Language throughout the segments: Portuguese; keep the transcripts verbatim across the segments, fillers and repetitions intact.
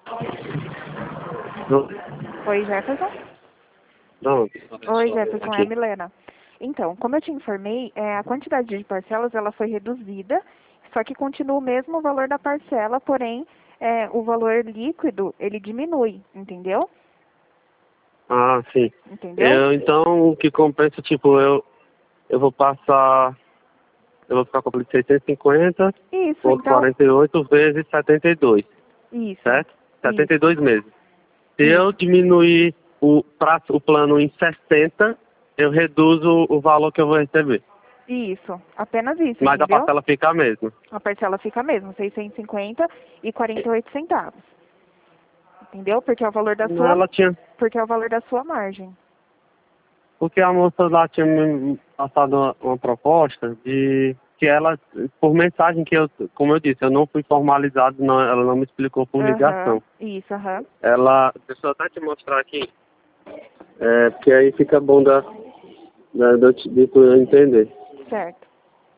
Não. Oi, Jefferson? Não. Oi, Jefferson, é a Aqui. Milena. Então, como eu te informei, é, a quantidade de parcelas ela foi reduzida, só que continua o mesmo valor da parcela, porém é, o valor líquido ele diminui, entendeu? Ah, sim. Entendeu? Eu, então, o que compensa, tipo, eu, eu vou passar, eu vou ficar com de seiscentos e cinquenta, Isso, ponto então, quarenta e oito vezes setenta e dois, isso, certo? setenta e isso, dois meses. Se eu isso, diminuir o, pra, o plano em sessenta, eu reduzo o valor que eu vou receber. isso, apenas isso, Mas a entendeu? parcela fica a mesma. A parcela fica a mesma, seiscentos e cinquenta e quarenta e oito centavos, entendeu? Porque é o valor da sua, Ela tinha, porque é o valor da sua margem. porque a moça lá tinha me passado uma, uma proposta de que ela, por mensagem que eu, como eu disse, eu não fui formalizado, não, ela não me explicou por Aham, ligação. isso, aham. Ela, deixa eu até te mostrar aqui, é, porque aí fica bom da, da, de, eu- de tu entender. Certo.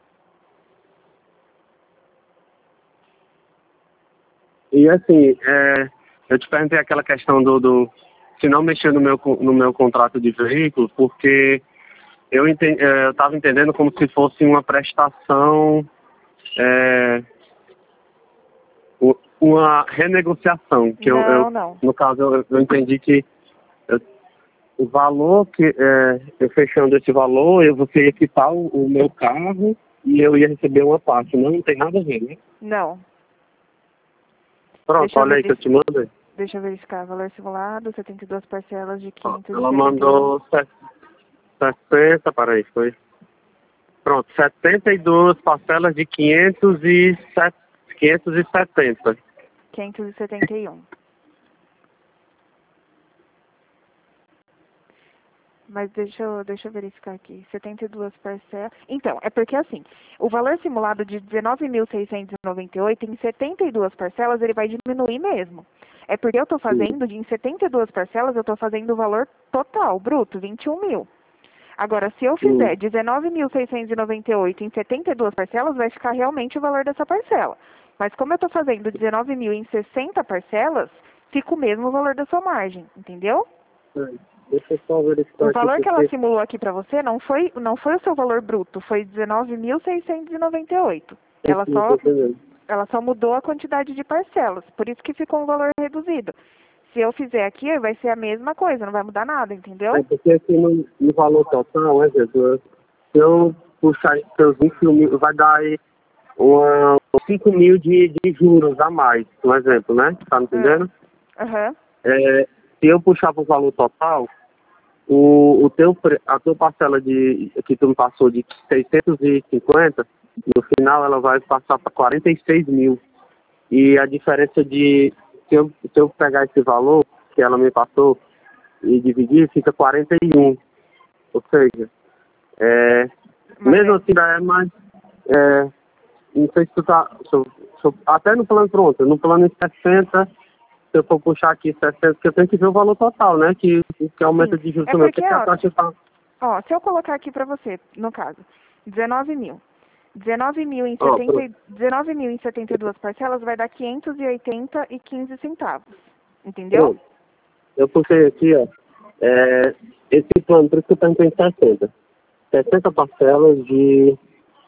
E assim, é, eu te perguntei aquela questão do, do se não mexer no meu, co- no meu contrato de veículo, porque eu enten- é, eu estava entendendo como se fosse uma prestação, é, u- uma renegociação, que eu, eu Não, não. no caso, eu, eu entendi que eu- o valor que, é, eu fechando esse valor, eu vou ter que quitar o, o meu carro e eu ia receber uma parte. Não, não tem nada a ver, né? Não. Pronto, Deixa eu olha aí que eu verificar. te mandei. Deixa eu verificar. Valor simulado, setenta e duas parcelas de Ó, quinhentos e ela setenta e um. mandou sessenta, peraí, foi. Pronto, setenta e duas parcelas de quinhentos e setenta. quinhentos e setenta e um. Mas deixa eu, deixa eu verificar aqui. setenta e duas parcelas. Então, é porque assim, o valor simulado de dezenove mil seiscentos e noventa e oito em setenta e duas parcelas, ele vai diminuir mesmo. É porque eu estou fazendo, de, em setenta e duas parcelas, eu estou fazendo o valor total, bruto, vinte e um mil. Agora, se eu Hum. fizer dezenove mil seiscentos e noventa e oito em setenta e duas parcelas, vai ficar realmente o valor dessa parcela. Mas como eu estou fazendo dezenove mil em sessenta parcelas, fica o mesmo valor da sua margem, entendeu? Deixa eu só verificar O aqui valor que ela porque. simulou aqui para você não foi, não foi o seu valor bruto, foi dezenove mil seiscentos e noventa e oito. Ela Não tô só, entendendo. ela só mudou a quantidade de parcelas, por isso que ficou um valor reduzido. Se eu fizer aqui, vai ser a mesma coisa, não vai mudar nada, É entendeu? porque assim, no, no valor total, é, exemplo, se eu puxar seus vinte e um mil, vai dar aí uma, cinco mil de, de juros a mais, um exemplo, né? Tá me Ah, entendendo? Aham. É, se eu puxar para o valor total, o, o teu, pre- a tua parcela de, que tu me passou de seiscentos e cinquenta, no final ela vai passar para quarenta e seis mil. E a diferença de, se eu, se eu pegar esse valor que ela me passou e dividir, fica quarenta e um. Ou seja, é, Mas mesmo é, assim ainda é mais, é, não sei se tu tá, se eu- se eu- até no plano pronto, no plano em sessenta, se eu for puxar aqui sessenta, porque eu tenho que ver o valor total, né, que, que aumenta sim. de juros É também, porque, porque a ó, taxa tá, ó, se eu colocar aqui para você, no caso, dezenove mil. dezenove mil em ó, setenta, pronto, e- dezenove mil em setenta e duas parcelas vai dar quinhentos e oitenta e quinze centavos. Entendeu? pronto. Eu puxei aqui, ó, é, esse plano, por isso que eu perguntei em sessenta. sessenta parcelas de,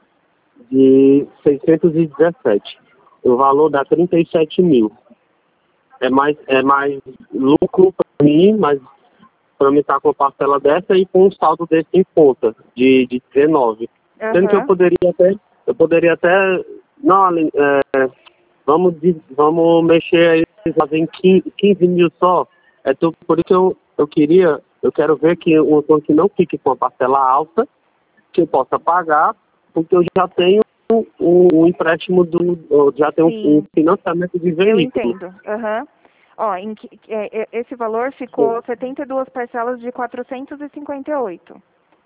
de seiscentos e dezessete. O valor dá trinta e sete mil. É mais, é mais lucro para mim, mas para mim estar com a parcela dessa e com um saldo desse em conta, de, de dezenove. Sendo que eu Aham. poderia até, eu poderia até, não, Aline, é, vamos, de- vamos mexer aí, fazer em quinze, quinze mil só. É tu, por isso que eu, eu queria, eu quero ver que um plano que não fique com a parcela alta, que eu possa pagar, porque eu já tenho um, um empréstimo do, eu já tenho um, um Sim, financiamento de eu veículo. entendo. Aham. Ó, em que- é, é, esse valor ficou setenta e duas parcelas de quatrocentos e cinquenta e oito.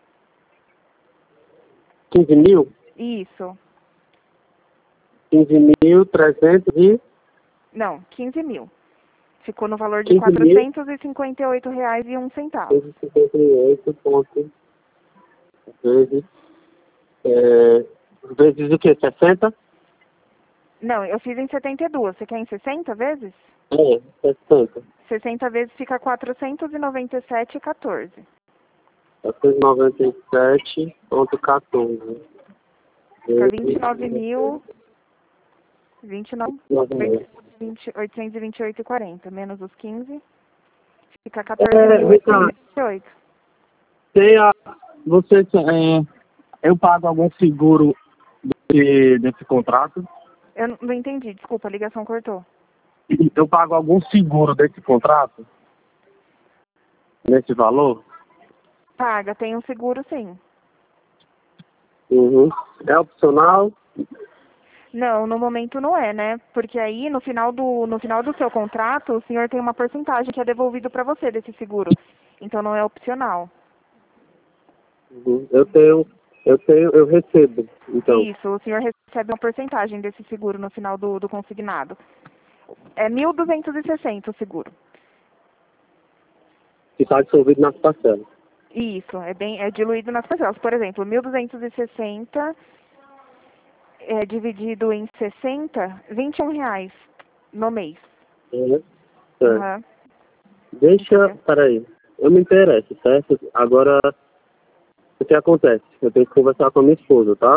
quinze mil? Isso. quinze mil, trezentos e Não, quinze mil. Ficou no valor de quinze mil, quatrocentos e cinquenta e oito reais e um centavo. cento e cinquenta e oito ponto vezes, é, vezes o que? sessenta? Não, eu fiz em setenta e duas. Você quer em sessenta vezes? É, sessenta. sessenta vezes fica quatrocentos e noventa e sete vírgula quatorze. quatrocentos e noventa e sete vírgula quatorze. Fica vinte e nove mil, vinte e nove, oitocentos e vinte e oito vírgula quarenta, menos os quinze, fica É, vem cá, quatorze mil oitocentos e vinte e oito. tem a, você, é, eu pago algum seguro desse, desse contrato? Eu não não entendi, desculpa, a ligação cortou. Eu pago algum seguro desse contrato? Nesse valor? Paga, tem um seguro sim. Uhum. É opcional? Não, no momento não é, né? Porque aí no final do no final do seu contrato, o senhor tem uma porcentagem que é devolvido para você desse seguro. Então não é opcional. Uhum. Eu tenho, eu tenho, eu recebo, então. Isso, o senhor recebe uma porcentagem desse seguro no final do, do consignado. É mil duzentos e sessenta o seguro. Que está dissolvido nas parcelas. Isso, é bem é diluído nas parcelas. Por exemplo, mil duzentos e sessenta é dividido em sessenta, vinte e um reais no mês. Uhum. Certo. Uhum. Deixa, Entendeu? peraí, eu me interesso, certo? Agora, o que acontece? Eu tenho que conversar com a minha esposa, tá?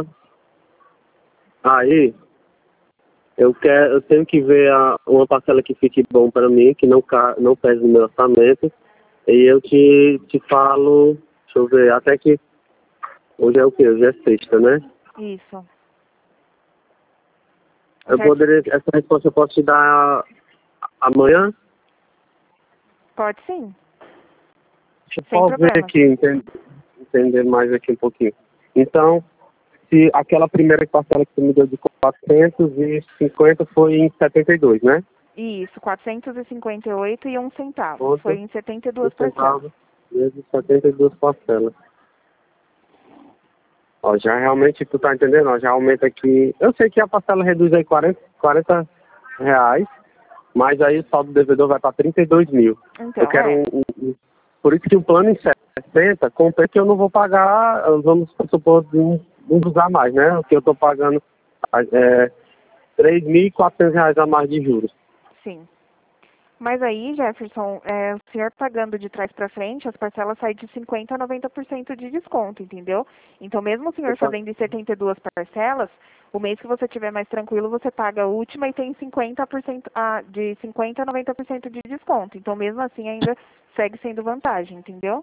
Aí, eu quero, eu tenho que ver a, uma parcela que fique bom para mim, que não, ca, não pese no meu orçamento, e eu te, te falo, deixa eu ver, até que, hoje é o quê? Hoje é sexta, né? Isso. Eu Certo? poderia, essa resposta eu posso te dar amanhã? Pode sim, Deixa eu sem só ver problema. aqui, entender, entender mais aqui um pouquinho. Então, se aquela primeira parcela que você me deu de quatrocentos e cinquenta foi em setenta e dois, né? Isso, quatrocentos e cinquenta e oito e um centavo. Conta, Foi em setenta e um duas parcelas. centavo, vezes setenta e duas parcelas. Ó, já realmente, tu tá entendendo? Ó, já aumenta aqui. Eu sei que a parcela reduz aí quarenta, quarenta reais, mas aí o saldo do devedor vai para trinta e dois mil. Eu Então, quero é. um, um, um- Por isso que o plano em sessenta contém que eu não vou pagar, vamos supor, um, um usar mais, né? O que eu tô pagando é três mil e quatrocentos reais a mais de juros. Sim. Mas aí, Jefferson, é, o senhor pagando de trás para frente, as parcelas saem de cinquenta a noventa por cento de desconto, entendeu? Então, mesmo o senhor Opa. fazendo em setenta e duas parcelas, o mês que você tiver mais tranquilo, você paga a última e tem cinquenta por cento, ah, de cinquenta a noventa por cento de desconto. Então, mesmo assim, ainda segue sendo vantagem, entendeu?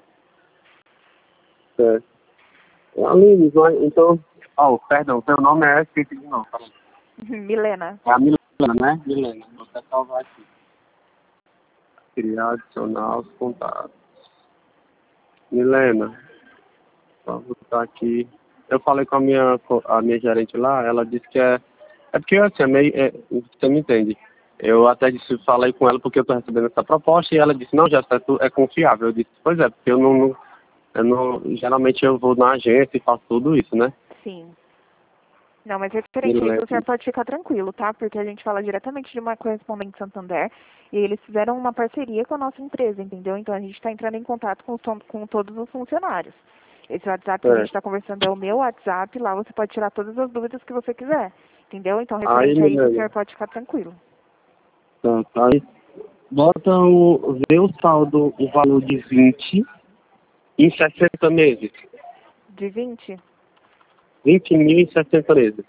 É. Aline, nós- então, oh, perdão, seu nome é esqueci de novo. Peraí. Milena. É a Milena, né? Milena, vou até salvar aqui. Criar, adicionar os contatos. Milena, só botar aqui. Eu falei com a minha, co- a minha gerente lá, ela disse que é. É porque assim, é meio. É, você me entende. Eu até disse, falei com ela porque eu tô recebendo essa proposta e ela disse, não, já é, tu- é confiável. Eu disse, pois é, porque eu não, não, eu não. Geralmente eu vou na agência e faço tudo isso, né? Sim. Não, mas referente a isso, Milena. o senhor pode ficar tranquilo, tá? Porque a gente fala diretamente de uma correspondente Santander e eles fizeram uma parceria com a nossa empresa, entendeu? Então a gente está entrando em contato com, to- com todos os funcionários. Esse WhatsApp que a gente É. está conversando é o meu WhatsApp, lá você pode tirar todas as dúvidas que você quiser, entendeu? Então, Aí, referente a isso, o Milena. senhor pode ficar tranquilo. Tá, tá. Aí bota o. Vê o saldo, o valor de vinte em sessenta meses. De vinte? vinte mil em sessenta meses.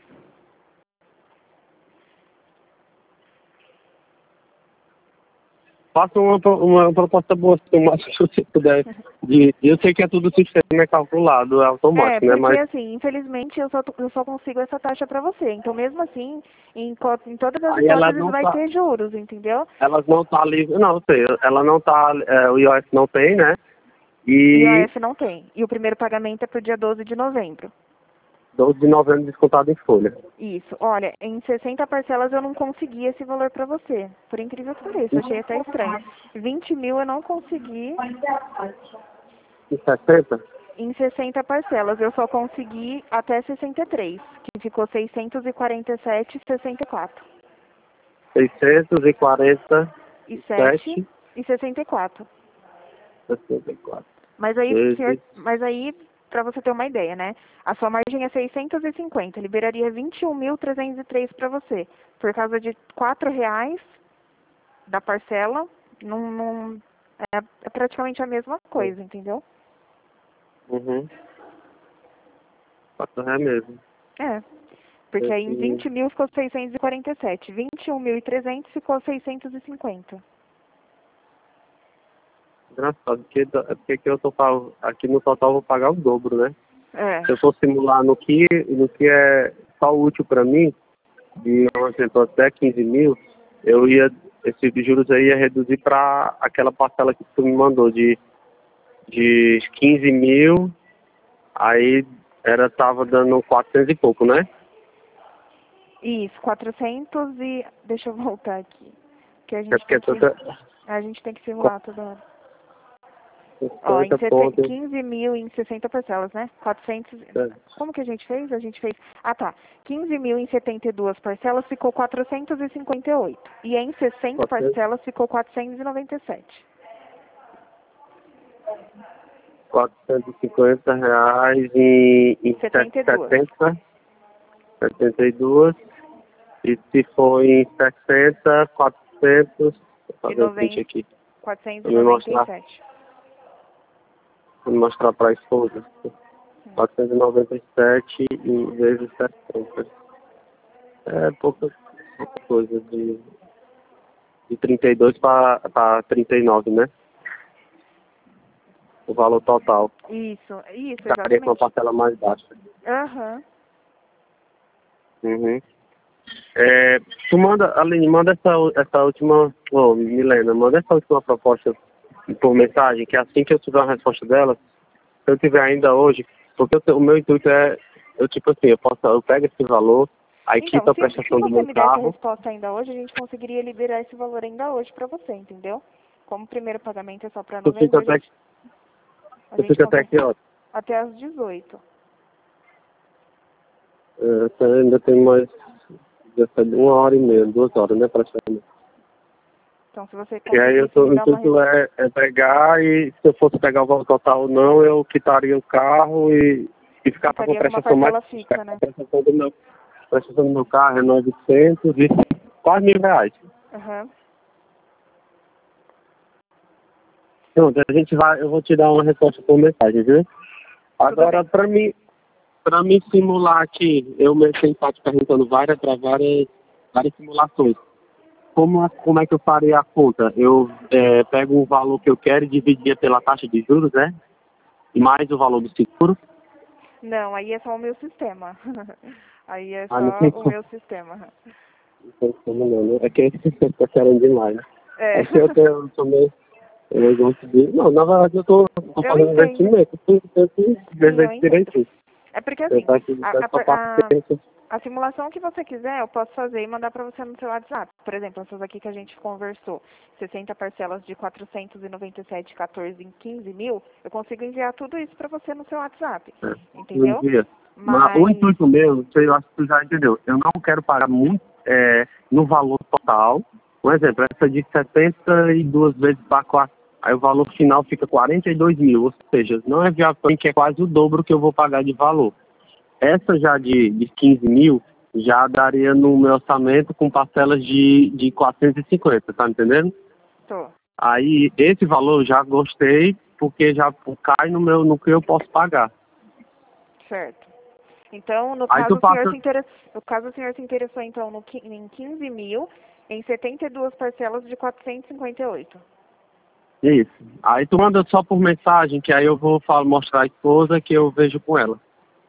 Faça uma, pro- uma proposta boa, se o máximo que você puder. De, eu sei que é tudo sistema é calculado, é É, automático, né? porque Mas assim, infelizmente eu só, eu só consigo essa taxa para você. Então, mesmo assim, em, co- em todas as aí ela hipóteses não vai tá. ter juros, entendeu? Elas não tá livre. Não, eu sei, ela não tá. É, o I O F não tem, né? I O E F não tem. E o primeiro pagamento é para o dia doze de novembro. doze de novembro descontado em folha. Isso. Olha, em sessenta parcelas eu não consegui esse valor para você. Por incrível que pareça, achei até estranho. vinte mil eu não consegui Em sessenta? em sessenta parcelas. Eu só consegui até sessenta e três, que ficou seiscentos e quarenta e sete e sessenta e quatro. seiscentos e quarenta E e sete sete e sessenta e quatro. sessenta e quatro. Mas aí, senhor, Vezes. mas aí, para você ter uma ideia, né? A sua margem é seiscentos e cinquenta, liberaria vinte e um mil trezentos e três para você, por causa de quatro reais da parcela, não, não, é, é praticamente a mesma coisa, entendeu? Uhum. Quatro reais mesmo. É. Porque aí em Esse- vinte mil ficou seiscentos e quarenta e sete. vinte e um mil e trezentos ficou seiscentos e cinquenta. Engraçado, porque, da- é porque que eu tô pag- aqui no total eu vou pagar o dobro, né? É. Se eu for simular no que, no que é só útil para mim, de um exemplo até quinze mil, eu ia, esse de juros aí ia reduzir para aquela parcela que tu me mandou de, de quinze mil, aí era, tava dando quatrocentos e pouco, né? Isso, quatrocentos e... Deixa eu voltar aqui. Que a É gente porque tem que... toda A gente tem que simular toda hora. Ó, em cinquenta sete- pontos. quinze mil em sessenta parcelas, né? quatrocentos... É, Como que a gente fez? A gente fez... Ah, tá. quinze mil em setenta e duas parcelas ficou quatrocentos e cinquenta e oito. E em sessenta quatrocentos, parcelas ficou quatrocentos e noventa e sete. quatrocentos e cinquenta reais em, em setenta e duas. setenta, setenta e dois. E se for em sessenta, quatrocentos, vou E fazer o print noventa, aqui, quatrocentos vou e me noventa e mostrar, sete. vou me mostrar para a esposa. quatrocentos e noventa e sete em vezes sessenta. É pouca, pouca coisa, de, de trinta e dois para trinta e nove, né? O valor total. Isso, isso, Ficaria com uma exatamente. parcela mais baixa. Aham. Uhum. É, tu manda, Aline, manda essa, essa última, ô, Milena, manda essa última proposta por mensagem, que assim que eu tiver uma resposta dela, se eu tiver ainda hoje, porque eu, o meu intuito é, eu tipo assim, eu posso, eu pego esse valor, aí Então, quito a se, se prestação do você meu me der essa carro, resposta ainda hoje, a gente conseguiria liberar esse valor ainda hoje pra você, entendeu? Como o primeiro pagamento é só pra tu fica novembro, a até, gente, a tu gente fica até consegue que hora? até às dezoito. É, então ainda tem mais uma hora e meia, duas horas, né, praticamente. Então, se você E aí eu conseguisse tô, me o dar uma intuito resposta... é, é pegar e se eu fosse pegar o valor total ou não, eu quitaria o carro e, e ficava com a Ficaria com uma prestação mais. parcela fixa, né? A prestação do meu, a prestação do meu carro é novecentos e quase mil reais. Aham. Pronto, a gente vai, eu vou te dar uma resposta por mensagem, viu? Tudo Agora, bem. para mim, para me simular aqui, eu me sentado te perguntando várias, para várias, várias simulações. Como, é- como é que eu farei a conta? Eu é, pego o valor que eu quero e dividia pela taxa de juros, né? E mais o valor do seguro. Não, aí é só o meu sistema. Aí é Ah, não tem só o como, meu sistema. não tem como não, né? É que esse tá querendo demais, né? É. É que eu tenho eu também, eu gosto de... Não, na verdade eu tô, tô Eu fazendo entendo. investimento, eu tenho que Sim, eu ver entendo. direitinho. É porque Eu assim, tá aqui, a, tá a, com a a, paciência. a simulação que você quiser, eu posso fazer e mandar para você no seu WhatsApp. Por exemplo, essas aqui que a gente conversou, sessenta parcelas de quatrocentos e noventa e sete vírgula quatorze em quinze mil, eu consigo enviar tudo isso para você no seu WhatsApp, É, um entendeu? dia. Mas o Mas, intuito meu, eu acho que tu já entendeu, eu não quero pagar muito é, no valor total. Por exemplo, essa de setenta e duas vezes para quatro, aí o valor final fica quarenta e dois mil, ou seja, não é viável para mim, que é quase o dobro que eu vou pagar de valor. Essa já de, de quinze mil, já daria no meu orçamento com parcelas de, de quatrocentos e cinquenta, tá entendendo? tô, Aí, esse valor eu já gostei, porque já cai no meu, no que eu posso pagar. certo. Então, no Aí caso, tu o senhor passa, se interessou, no caso, o senhor se interessou, então, no, qui- em quinze mil, em setenta e duas parcelas de quatrocentos e cinquenta e oito. isso. Aí tu manda só por mensagem, que aí eu vou falar, mostrar a esposa que eu vejo com ela.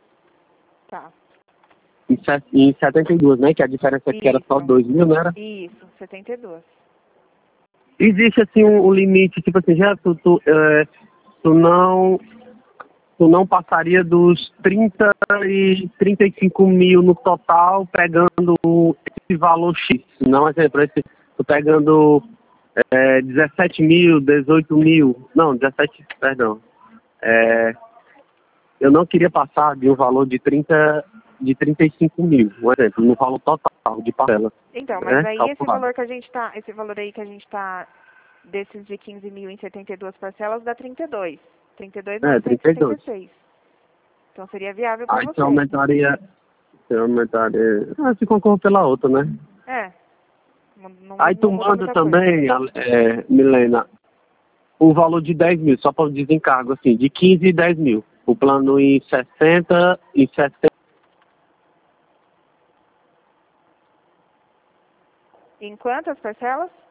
Tá. Em, set, em setenta e dois, né? Que a diferença aqui era só Isso, dois mil, não era? isso, setenta e dois. Existe assim um, um limite, tipo assim, já tu, tu, é, tu não. Tu não passaria dos trinta e trinta e cinco mil no total, pegando esse valor X. Não, exemplo, esse, tu pegando é, dezessete mil, dezoito mil, não, dezessete, perdão. É, eu não queria passar de um valor de trinta, de trinta e cinco mil, por exemplo, no valor total de parcela, Então, mas né, aí esse calculado. valor que a gente tá, esse valor aí que a gente tá, desses de quinze mil em setenta e duas parcelas, dá trinta e dois. trinta e dois mil É, novecentos trinta e e setenta dois. e seis. Então seria viável para Aí você você. aumentaria, você aumentaria, ah, se concorre pela outra, né? É, Não, não, Aí tu não muda manda muita também, é, Milena, o valor de dez mil, só para o desencargo, assim, de quinze e dez mil. O plano em sessenta e sessenta. Em quantas parcelas?